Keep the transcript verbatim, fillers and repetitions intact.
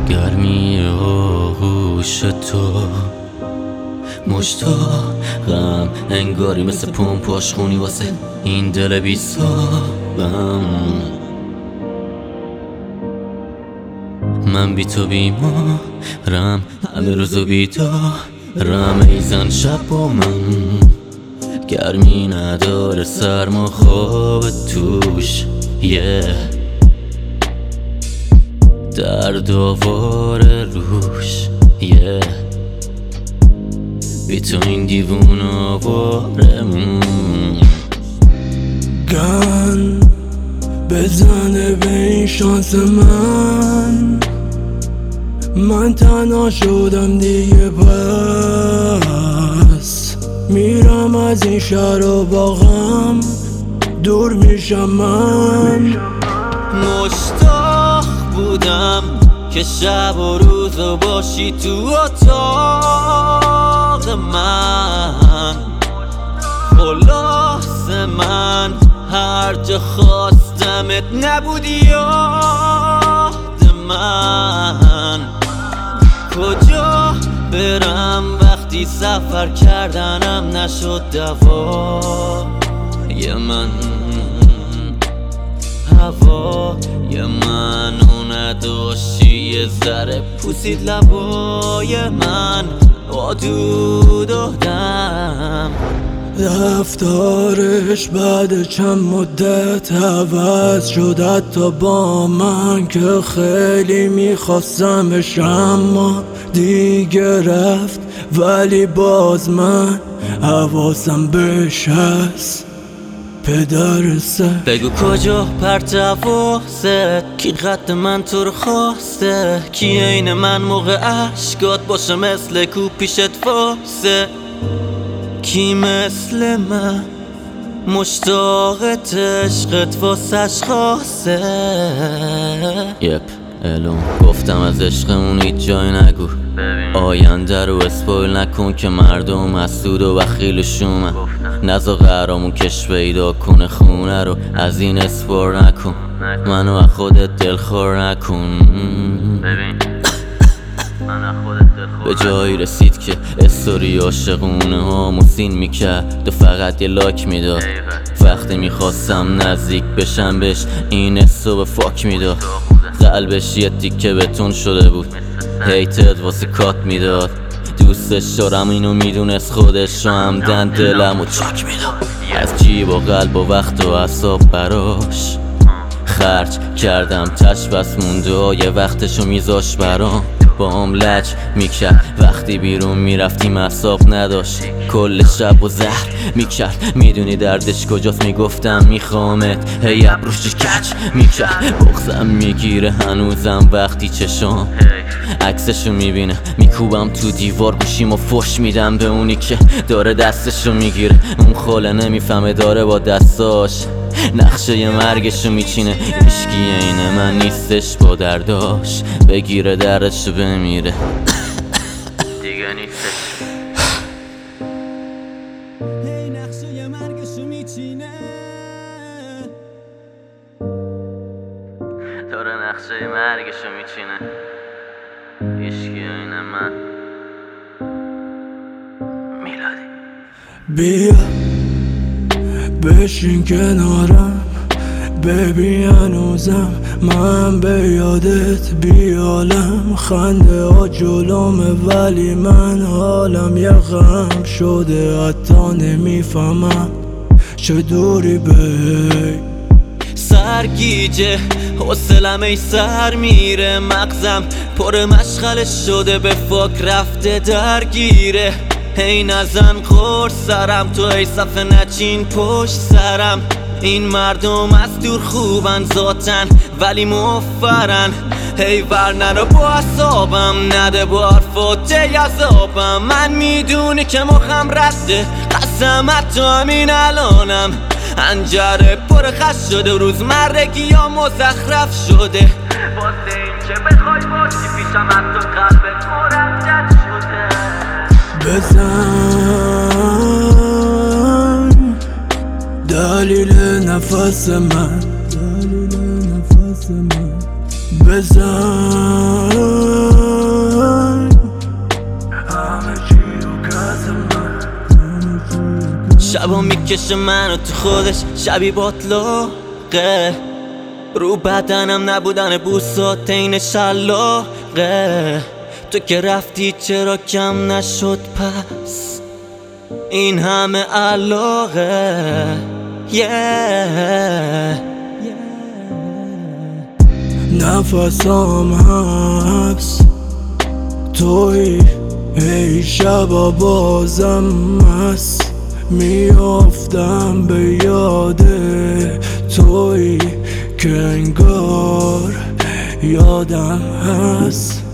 گرمی آغوش تو مشتاقم، انگاری مثل پمپ آشخونی واسه این دل بی‌صابم. من بی تو بیمارم، همه روزو بیدارم، ایزن شب با من گرمی نداره، سرما خواب توش یه yeah. درد آواره روش یه yeah. بی تو این دیوون آواره گن بزنه به این شانس من، من تنها شدم دیگه، پس میرم از این شهر و باغم دور میشم. من مشتاق بودم که شب و روزو باشی تو اتاق من، خلاص من هر جا خواستمت نبودی یاد من. کجا برم وقتی سفر کردنم نشد دوای من، هوای من و نداشتی یه ذره پوسید لبای من، آدو دادم. رفتارش بعد چند مدت عوض شد حتی با من که خیلی میخواستمش، اما دیگه رفت ولی باز من حواسم بهش هست. پدر سر بگو کجا پرتوازت، کی قد من تو رو خواسته، کی عین من موقع عشقات باشه مثل کو پیشت واسه، کی مثل من مشتاقت عشقت واسش خاصه. یپ الون گفتم از عشقمون هیچ جای نگو، آینده رو اسپویل نکن که مردم حسود و بخیل و شومن، نزا قرامون کش پیدا کنه خونه رو از این اسپور نکن، منو از خودت دلخور نکن. به جایی رسید که استوری عاشقونه ها موسین میکرد و فقط یه لاک میداد، وقتی میخواستم نزدیک بشم بهش این حسو به فاک میداد، قلبش یه تیکه بتون شده بود، هیتت واسه کات میداد، دوستش دارم اینو میدونست خودش رو همدن دلم و چاک میداد، از جیب و قلب و وقت و اعصاب براش خرج کردم، تش بس مونده و یه وقتشو میذاش برام، با هم لج میکرد وقتی بیرون میرفتیم اعصاب نداشت، کل شب و زهر میکرد، میدونی دردش کجاست، میگفتم میخوامت، هی ابروش کج میکرد، بغزم میگیره هنوزم وقتی چشام عکسشو میبینه، میکوبم تو دیوار گوشیم و فش میدم به اونی که داره دستشو میگیره، اون خاله نمیفهمه داره با دستاش نقشه ی مرگشو میچینه، عشقی اینه من نیستش با درداش، بگیره دردشو بمیره دیگه نیستش. هی نقشه ی مرگشو میچینه، داره نقشه ی مرگشو میچینه، عشقی اینه من میلادی. بیا بشین کنارم ببین هنوزم من به یادت بیالم، خنده ها جلومه ولی من حالم یه غم شده، حتی نمیفهمم چه دوری بی سرگیجه حوصلم ای سر میره، مغزم پر مشغله شده به فاک رفته درگیره، هی نزن خور سرم تو ای صفحه نچین پشت سرم، این مردم از دور خوبن ذاتن ولی مفرن، هی ورنن رو با اصابم نده با حرفات یزابم، من میدونی که مخم رده قسمت تو همین الانم، انجره پر خش شده روزمرگی ها مزخرف شده، واسه این که بخوای باشی پیشم از تو قلبت مردد شده. بزن دلیل نفس من، دلیل نفس من بزن همه چی رو کز من شبا میکشه منو تو خودش شبی باطلاقه رو بدنم نبودن بوسات این شلاقه تو که رفتی چرا کم نشد پس این همه علاقه yeah. نفسم حبس توی ای شبا بازم هست میافتم به یاد توی که انگار یادم هست